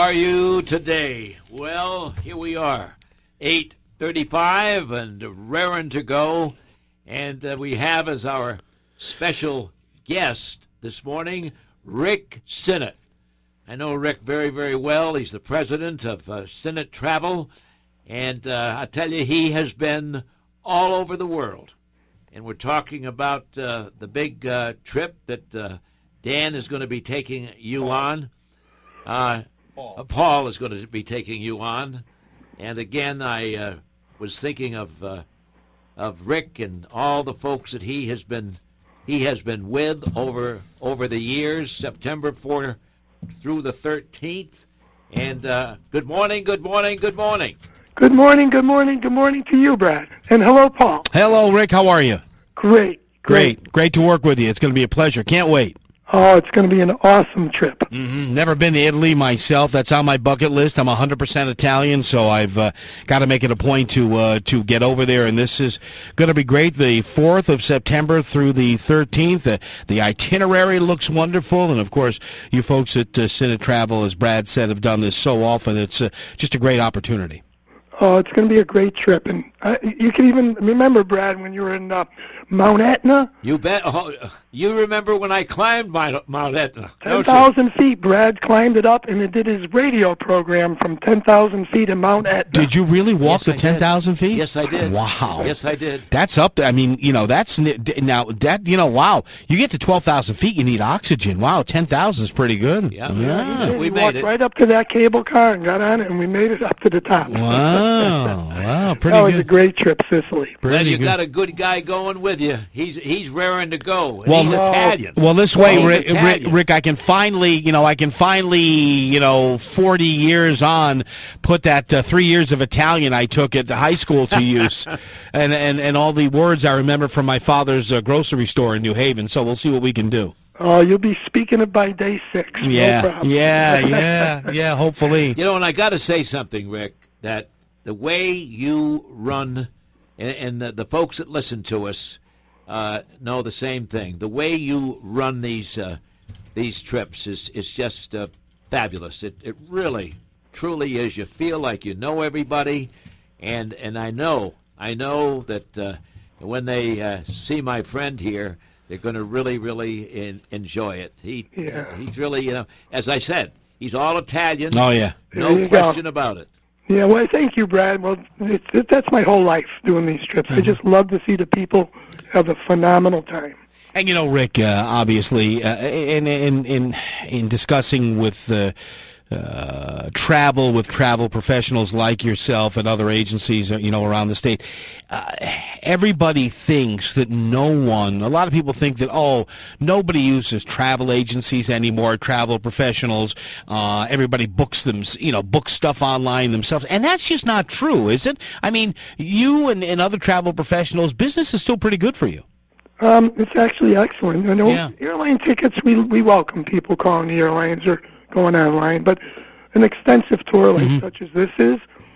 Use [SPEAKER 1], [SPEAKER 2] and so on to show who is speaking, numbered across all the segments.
[SPEAKER 1] are you today? Well, here we are, 8:35 and raring to go. And we have as our special guest this morning, Rick Sinnott. I know Rick very, very well. He's the president of Sinnott Travel. And I tell you, he has been all over the world. And we're talking about the big trip that Dan is going to be taking you on. Paul is going to be taking you on. And again, I was thinking of Rick and all the folks that he has been with over the years, September 4 through the 13th. And good morning.
[SPEAKER 2] Good morning to you, Brad. And hello, Paul.
[SPEAKER 3] Hello, Rick. How are you?
[SPEAKER 2] Great
[SPEAKER 3] to work with you. It's going to be a pleasure. Can't wait.
[SPEAKER 2] Oh, it's going to be an awesome trip.
[SPEAKER 3] Mm-hmm. Never been to Italy myself. That's on my bucket list. I'm 100% Italian, so I've got to make it a point to get over there, and this is going to be great. The 4th of September through the 13th. The itinerary looks wonderful, and, of course, you folks at Sinnott Travel, as Brad said, have done this so often. It's just a great opportunity.
[SPEAKER 2] Oh, it's going to be a great trip. And you can even remember, Brad, when you were in Mount Etna?
[SPEAKER 1] You bet. Oh, you remember when I climbed Mount Etna?
[SPEAKER 2] 10,000 feet. Brad climbed it up, and it did his radio program from 10,000 feet in Mount Etna.
[SPEAKER 3] Did you really walk the 10,000 feet?
[SPEAKER 1] Yes, I did.
[SPEAKER 3] Wow.
[SPEAKER 1] Yes, I did.
[SPEAKER 3] That's up there. I mean, that's now that, wow. You get to 12,000 feet, you need oxygen. Wow, 10,000 is pretty good.
[SPEAKER 1] Yeah.
[SPEAKER 2] We made it right up to that cable car and got on it, and we made it up to the top.
[SPEAKER 3] Wow, pretty good.
[SPEAKER 2] That was a great trip, Sicily.
[SPEAKER 1] Well, you got a good guy going with you. He's raring to go. And he's Italian.
[SPEAKER 3] Well, this way, Rick, I can finally, 40 years on, put that 3 years of Italian I took at the high school to use, and all the words I remember from my father's grocery store in New Haven. So we'll see what we can do.
[SPEAKER 2] Oh, you'll be speaking it by day 6.
[SPEAKER 3] Yeah,
[SPEAKER 2] no problem.
[SPEAKER 3] yeah, hopefully.
[SPEAKER 1] And I got to say something, Rick, that the way you run, and the folks that listen to us know the same thing. The way you run these trips is just fabulous. It really, truly is. You feel like you know everybody, and I know that when they see my friend here, they're going to really, really enjoy it. He's really, as I said, he's all Italian.
[SPEAKER 3] Oh, yeah.
[SPEAKER 1] No question about it.
[SPEAKER 2] Yeah, well, thank you, Brad. Well, that's my whole life, doing these trips. Mm-hmm. I just love to see the people have a phenomenal time.
[SPEAKER 3] And, Rick, obviously, in discussing with travel professionals like yourself and other agencies, around the state, everybody thinks that a lot of people think that, nobody uses travel agencies anymore, travel professionals, everybody books them, books stuff online themselves, and that's just not true, is it? I mean, you and other travel professionals, business is still pretty good for you.
[SPEAKER 2] It's actually excellent. Airline tickets, we welcome people calling the airlines or going online, but an extensive tour like such as this is,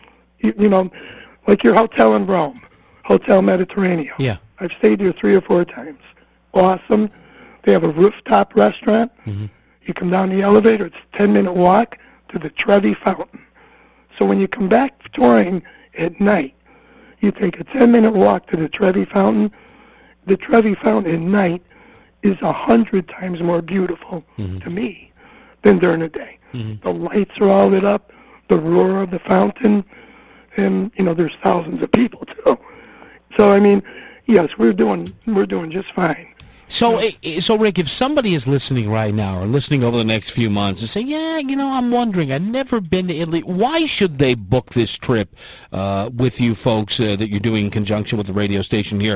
[SPEAKER 2] like your hotel in Rome, Hotel Mediterranean.
[SPEAKER 3] Yeah.
[SPEAKER 2] I've stayed there 3 or 4 times. Awesome. They have a rooftop restaurant. Mm-hmm. You come down the elevator, it's a 10-minute walk to the Trevi Fountain. So when you come back touring at night, you take a 10-minute walk to the Trevi Fountain. The Trevi Fountain at night is 100 times more beautiful to me than during the day. Mm-hmm. The lights are all lit up, the roar of the fountain, and there's thousands of people too. So I mean, yes, we're doing just fine.
[SPEAKER 3] So Rick, if somebody is listening right now or listening over the next few months and saying, I'm wondering, I've never been to Italy, why should they book this trip with you folks that you're doing in conjunction with the radio station here?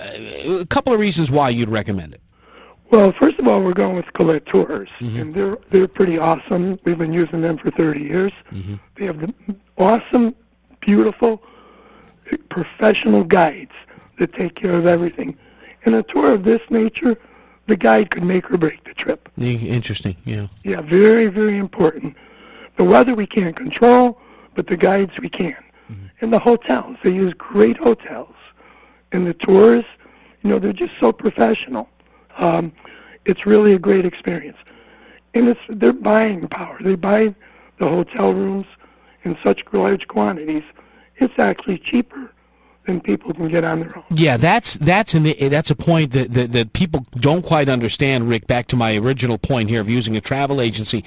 [SPEAKER 3] A couple of reasons why you'd recommend it.
[SPEAKER 2] Well, first of all, we're going with Colette Tours, and they're pretty awesome. We've been using them for 30 years. Mm-hmm. They have the awesome, beautiful, professional guides that take care of everything. In a tour of this nature, the guide could make or break the trip.
[SPEAKER 3] Interesting, yeah.
[SPEAKER 2] Yeah, very, very important. The weather we can't control, but the guides we can. Mm-hmm. And the hotels, they use great hotels. And the tours, they're just so professional. It's really a great experience. And it's their buying power. They buy the hotel rooms in such large quantities, it's actually cheaper than people can get on their own.
[SPEAKER 3] Yeah, that's a point that people don't quite understand, Rick. Back to my original point here of using a travel agency.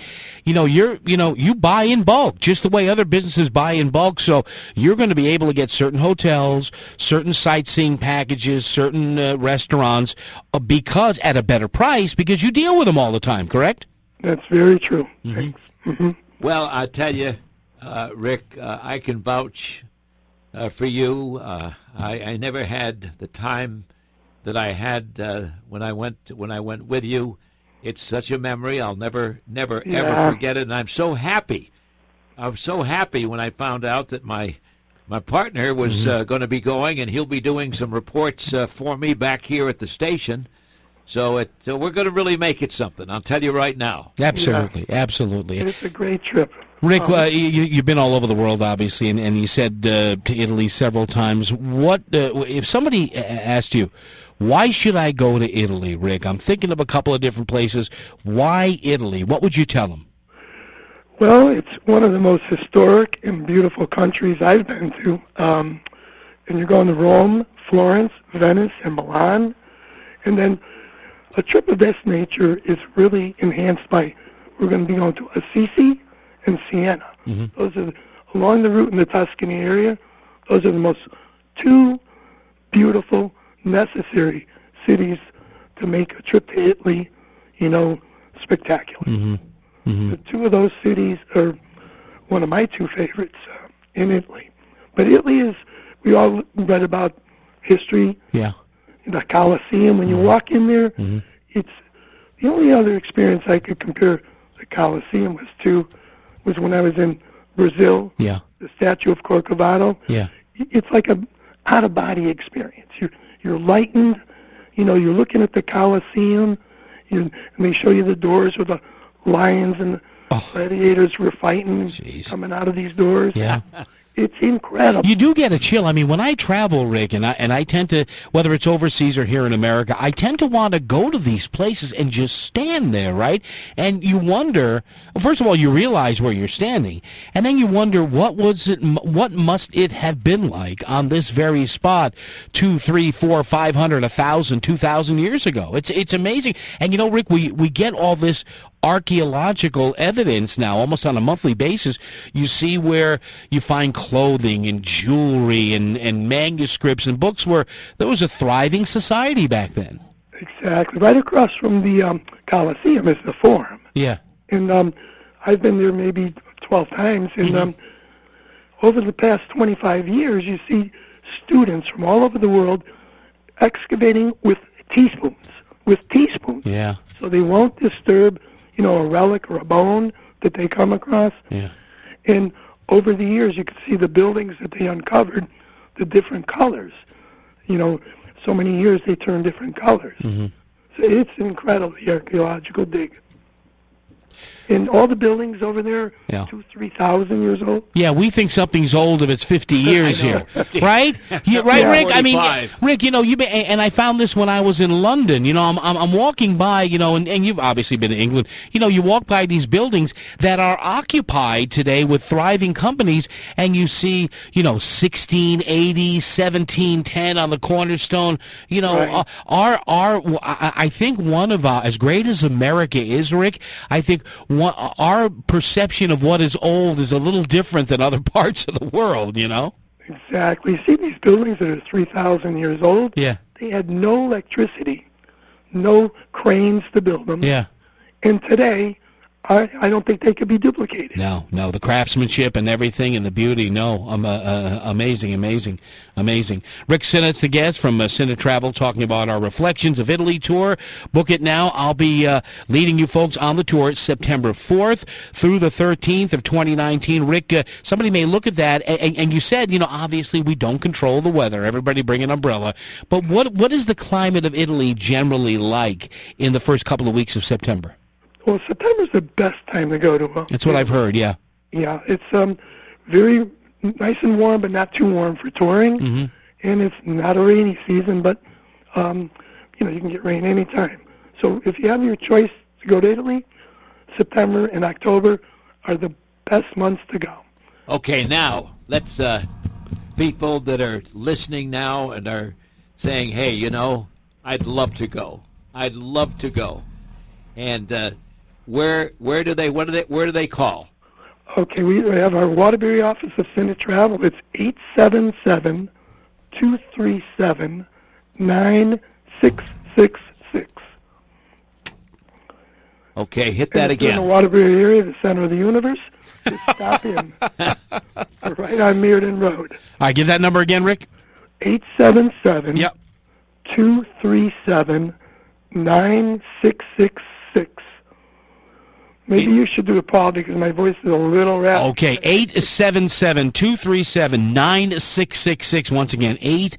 [SPEAKER 3] You buy in bulk, just the way other businesses buy in bulk. So you're going to be able to get certain hotels, certain sightseeing packages, certain restaurants, because at a better price, because you deal with them all the time. Correct?
[SPEAKER 2] That's very true.
[SPEAKER 3] Mm-hmm.
[SPEAKER 2] Thanks. Mm-hmm.
[SPEAKER 1] Well, I tell you, Rick, I can vouch for you. I never had the time that I had when I went with you. It's such a memory. I'll never ever forget it. And I'm so happy. I was so happy when I found out that my partner was going to be going, and he'll be doing some reports for me back here at the station. So we're going to really make it something. I'll tell you right now.
[SPEAKER 3] Absolutely, absolutely.
[SPEAKER 2] It's a great trip.
[SPEAKER 3] Rick, you've been all over the world, obviously, and you said to Italy several times. What if somebody asked you, why should I go to Italy, Rick? I'm thinking of a couple of different places. Why Italy? What would you tell them?
[SPEAKER 2] Well, it's one of the most historic and beautiful countries I've been to. And you're going to Rome, Florence, Venice, and Milan. And then a trip of this nature is really enhanced by, we're going to be going to Assisi and Siena. Mm-hmm. Those are, along the route in the Tuscany area, those are the most two beautiful, necessary cities to make a trip to Italy, spectacular.
[SPEAKER 3] Mm-hmm. Mm-hmm.
[SPEAKER 2] The two of those cities are one of my two favorites in Italy. But Italy is, we all read about history.
[SPEAKER 3] Yeah.
[SPEAKER 2] The Colosseum, when you walk in there, it's the only other experience I could compare the Colosseum was when I was in Brazil.
[SPEAKER 3] Yeah.
[SPEAKER 2] The statue of Corcovado.
[SPEAKER 3] Yeah.
[SPEAKER 2] It's like a out-of-body experience. You're lightened. You're looking at the Colosseum, and they show you the doors where the lions and the gladiators were fighting, coming out of these doors.
[SPEAKER 3] Yeah.
[SPEAKER 2] It's incredible.
[SPEAKER 3] You do get a chill. I mean, when I travel, Rick, and I tend to, whether it's overseas or here in America, I tend to want to go to these places and just stand there, right? And you wonder, first of all, you realize where you're standing, and then you wonder what must it have been like on this very spot 200, 300, 400, 500, 1,000, 2,000 years ago. It's amazing. And Rick, we get all this archaeological evidence now almost on a monthly basis. You see where you find clothing and jewelry and manuscripts and books where there was a thriving society back then.
[SPEAKER 2] Exactly. Right across from the Colosseum is the Forum.
[SPEAKER 3] Yeah.
[SPEAKER 2] And I've been there maybe 12 times. And over the past 25 years, you see students from all over the world excavating with teaspoons.
[SPEAKER 3] Yeah.
[SPEAKER 2] So they won't disturb a relic or a bone that they come across.
[SPEAKER 3] Yeah.
[SPEAKER 2] And over the years, you can see the buildings that they uncovered, the different colors. So many years they turn different colors.
[SPEAKER 3] Mm-hmm.
[SPEAKER 2] So it's incredible, the archaeological dig. And all the buildings over there, 2,000, 3,000 years old.
[SPEAKER 3] Yeah, we think something's old if it's 50 years here, right? Yeah, right,
[SPEAKER 2] Yeah.
[SPEAKER 3] Rick. I mean,
[SPEAKER 1] 45.
[SPEAKER 3] Rick, and I found this when I was in London. I'm walking by, and you've obviously been to England. You walk by these buildings that are occupied today with thriving companies, and you see, 1680, 1710 on the cornerstone.
[SPEAKER 2] Right.
[SPEAKER 3] I think one of as great as America is, Rick, I think our perception of what is old is a little different than other parts of the world,
[SPEAKER 2] Exactly. See these buildings that are 3,000 years old?
[SPEAKER 3] Yeah.
[SPEAKER 2] They had no electricity, no cranes to build them.
[SPEAKER 3] Yeah.
[SPEAKER 2] And today, I don't think they could be duplicated.
[SPEAKER 3] No, the craftsmanship and everything and the beauty, amazing. Rick Sinnett's the guest from Sinnett Travel, talking about our Reflections of Italy tour. Book it now. I'll be leading you folks on the tour September 4th through the 13th of 2019. Rick, somebody may look at that, and you said, obviously we don't control the weather. Everybody bring an umbrella. But what is the climate of Italy generally like in the first couple of weeks of September?
[SPEAKER 2] Well, September's the best time to go to.
[SPEAKER 3] That's what I've heard, yeah.
[SPEAKER 2] Yeah, it's very nice and warm, but not too warm for touring.
[SPEAKER 3] Mm-hmm.
[SPEAKER 2] And it's not a rainy season, but, you can get rain anytime. So if you have your choice to go to Italy, September and October are the best months to go.
[SPEAKER 1] Okay, now let's people that are listening now and are saying, "Hey, I'd love to go. I'd love to go." And where do they call?
[SPEAKER 2] Okay, we have our Waterbury office of Senate Travel. It's 877-237-9666.
[SPEAKER 1] Okay, hit that
[SPEAKER 2] And if you're
[SPEAKER 1] again.
[SPEAKER 2] in the Waterbury area, the center of the universe, just stop in. We're right on Meerden Road.
[SPEAKER 3] All right, give that number again, Rick.
[SPEAKER 2] 877
[SPEAKER 3] Yep.
[SPEAKER 2] 237-9666. Maybe you should do it, Paul, because my voice is a little raspy.
[SPEAKER 3] Okay, 877-237-9666. Once again,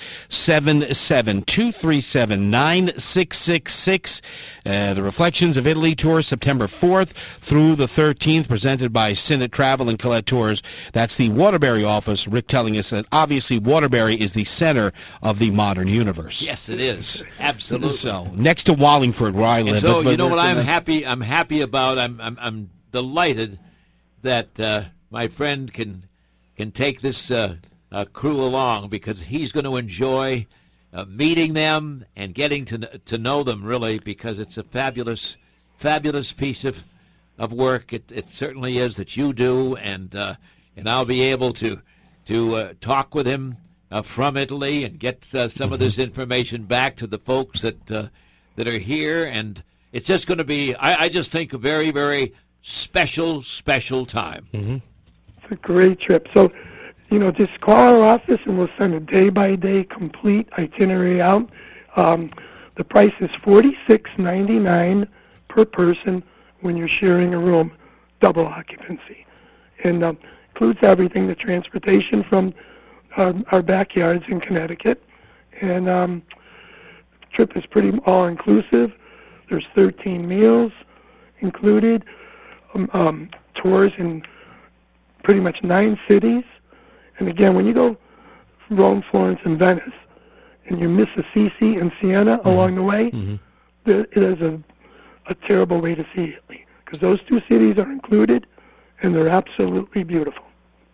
[SPEAKER 3] 877-237-9666. The Reflections of Italy Tour, September 4th through the 13th, presented by Sinnet Travel and Colette Tours. That's the Waterbury office. Rick telling us that obviously Waterbury is the center of the modern universe.
[SPEAKER 1] Yes, it is. Absolutely.
[SPEAKER 3] So, next to Wallingford, where I live.
[SPEAKER 1] And so,
[SPEAKER 3] But
[SPEAKER 1] you know what
[SPEAKER 3] it's in
[SPEAKER 1] I'm
[SPEAKER 3] the-
[SPEAKER 1] happy about? I'm delighted that my friend can take this crew along, because he's going to enjoy meeting them and getting to know them, really, because it's a fabulous piece of work. It certainly is that you do, and I'll be able to talk with him from Italy and get some of this information back to the folks that are here, and it's just going to be, I just think, a very, very special time.
[SPEAKER 2] It's a great trip. So, just call our office and we'll send a day-by-day complete itinerary out. The price is $46.99 per person when you're sharing a room, double occupancy. And includes everything, the transportation from our backyards in Connecticut. And the trip is pretty all-inclusive. There's 13 meals included, tours in pretty much 9 cities. And again, when you go Rome, Florence, and Venice, and you miss Assisi and Siena along the way, it is a terrible way to see Italy, because those 2 cities are included, and they're absolutely beautiful.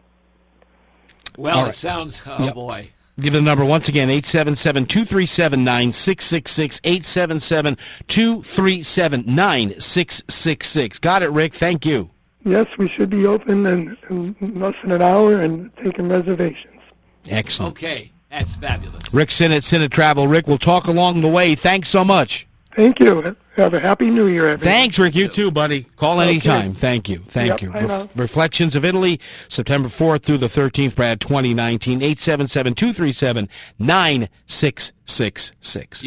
[SPEAKER 1] Well,
[SPEAKER 3] All right.
[SPEAKER 1] it sounds,
[SPEAKER 3] Yep.
[SPEAKER 1] boy.
[SPEAKER 3] Give the number once again, 877-237-9666, 877-237-9666. Got it, Rick. Thank you.
[SPEAKER 2] Yes, we should be open in less than an hour and taking reservations.
[SPEAKER 3] Excellent.
[SPEAKER 1] Okay, that's fabulous.
[SPEAKER 3] Rick Sinnet Travel. Rick, we'll talk along the way. Thanks so much.
[SPEAKER 2] Thank you. Have a happy New Year, everyone.
[SPEAKER 3] Thanks, Rick. You too, buddy. Call anytime. Thank you. Thank you.
[SPEAKER 2] I know.
[SPEAKER 3] Reflections of Italy, September 4th through the 13th, Brad, 2019, 877-237-9666.